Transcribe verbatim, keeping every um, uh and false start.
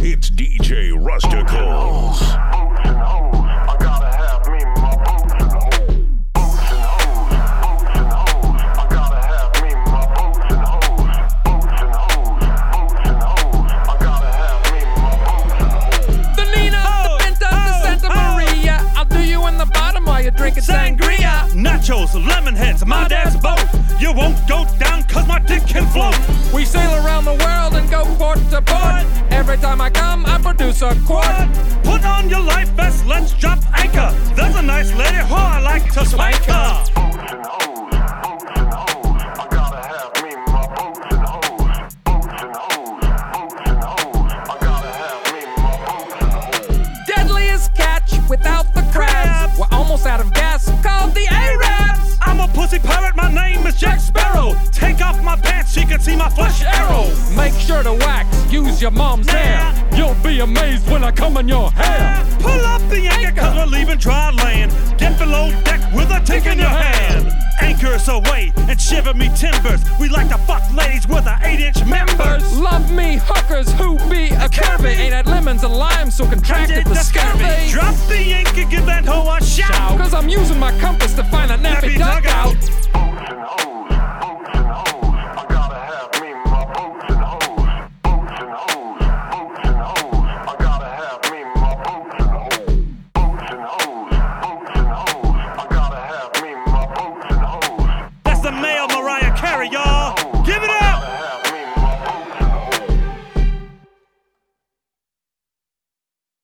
It's D J Rusticles. Drinking sangria, nachos, lemon heads, my dad's boat. You won't go down cause my dick can float. We sail around the world and go port to port. Every time I come, I produce a quart. Put on your life vest, let's drop anchor. There's a nice lady who I like to spank her. Boats and hoes, boats and hoes. I gotta have me my boats and hoes. Boats and hoes, boats and hoes. I gotta have me my boats and hoes. Deadliest catch without the crabs. We're almost out of gas, called the Arabs. I'm a pussy pirate, my name is Jack Sparrow. Take off my pants, she can see my flesh arrow. Make sure to wax, use your mom's hair. You'll be amazed when I come in your hair. Pull up the anchor cause we're leaving dry land. Get below deck with a tick in your hand. Anchor us away and shiver me timbers. We like to fuck ladies with our eight inch members. Love me hookers who be a curvy. Ain't had lemons and limes so contracted the scurvy. Drop the anchor, give that hoe a shout. Cause I'm using my compass to find a nappy dugout.